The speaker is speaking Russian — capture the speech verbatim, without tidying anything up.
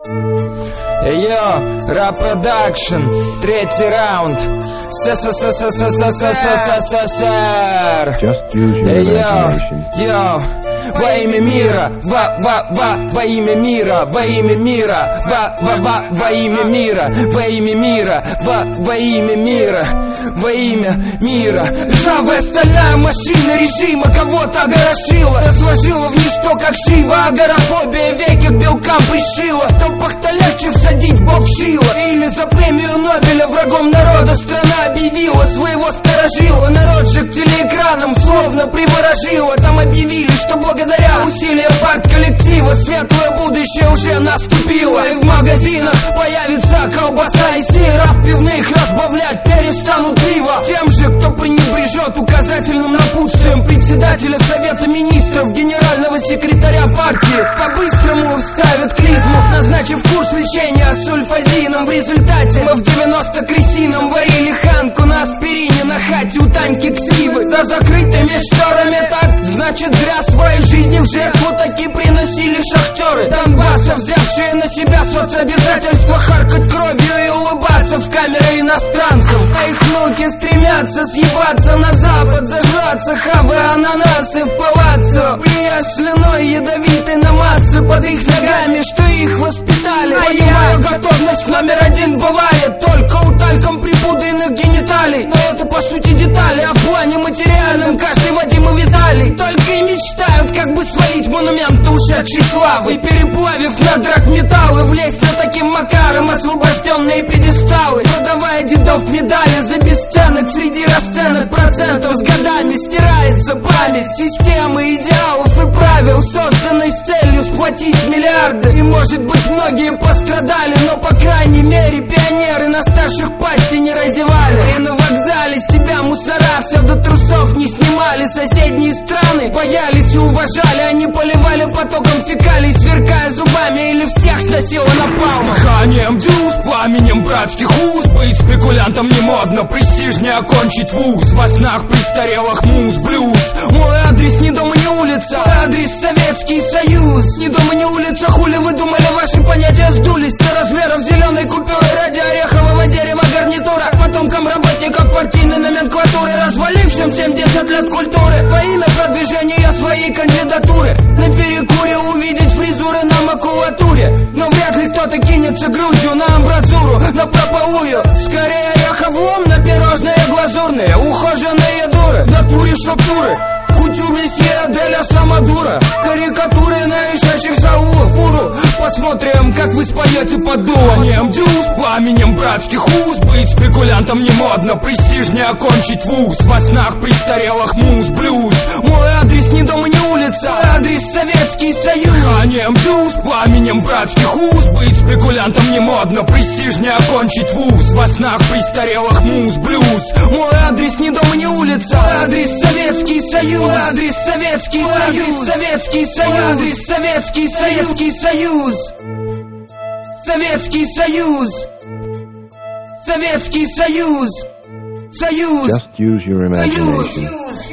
Йо, Рап Продакшн, третий раунд. СССР. Йо, йо. Во имя мира, во, во, во, во имя мира, во имя мира, во, во, во, во имя мира, во имя мира, во, во имя мира, во имя мира. Ржавая стальная машина режима кого-то огорошила, разложила в ничто, как Шива. Агорафобия веки к белкам пришила. В толпах-то легче всадить бог шила. Или за премию Нобеля врагом народа страна объявила своего сторожила. Народ же к телеэкранам словно приворожила. Там объявили, что благодаря усилиям парт-коллектива светлое будущее уже наступило. И в магазинах появится колбаса, и сера в пивных разбавлять перестанут пиво. Тем же, кто пренебрежет указательным напутствием председателя Совета Министров, генерального секретаря партии, по-быстрому вставят клизму, назначив курс лечения сульфазином. В результате мы в девяносто крысином варили ханку на аспирине на хате у Таньки Ксивы. За закрытыми шторами так, значит, зря свои жизни в жертву таки приносили шахтеры Донбасса, взявшие на себя соцобязательства харкать кровью и улыбаться в камеры иностранцам. А их внуки стремятся съебаться на запад, зажраться, хавая ананасы в палаццо, плюя слюной ядовитой на массы под их ногами, что их воспитали. Боевая готовность номер один бывает только у тальком припудренных гениталий. Но это по сути детали, а в плане материальном каждый Вадим и Виталий только и мечтают, как бы свалить монумент ушедшей славы, и переплавив на драгметаллы влезть на таким макаром освобожденные пьедесталы, продавая дедов медали за бесценок. Среди расценок процентов с годами стирается память системы идеалов и правил, созданной с целью сплотить миллиарды. И может быть многие пострадали, но по крайней мере пионеры на старших пасти не разевали. И на вокзале с тебя мусора все до трусов не снимали. Соседние страны боялись и уважали, они поливали потоком фекалий, сверкая зубами, или всех сносило напалмом. Дыханием дюз, пламенем братских уз, быть спекулянтом не модно, престижнее окончить вуз. Во снах престарелых муз, блюз. Мой адрес не дом и не улица, мой адрес Советский Союз. Не дом и не улица, хули вы думали, ваши понятия сдулись? Сто размеров зеленой купюры ради орехового дерева гарнитура, потомкам работников партийной номенклатуры, развалившим семьдесят лет культуры во имя продвижения своей кандидатуры. На перекуре увидеть фризуры на макулатуре, но вряд ли кто-то кинется грудью на амбразуру, на прополую. Скорее ореховлом на пирожные глазурные, ухоженные дуры, в натуре шоптуры. Кутюр месье Деля Самодура, карикатуры на ишащих заулов фуру. Посмотрим, как вы споете под дулом дюз, пламенем братских уз, быть спекулянтом не модно, престижнее окончить вуз. Во снах престарелых муз, блюз. Мой адрес не дом и не улица, мой адрес Советский Союз. Дыханием дюз, пламенем братских уз, быть спекулянтом не модно, престижнее окончить вуз. Во снах престарелых муз, блюз. Мой адрес не дом и не улица, мой адрес Советский Союз. Мой адрес Советский Союз, Советский Союз, адрес Советский Советский Союз, Советский Союз, Советский Союз, Союз. Just use your imagination.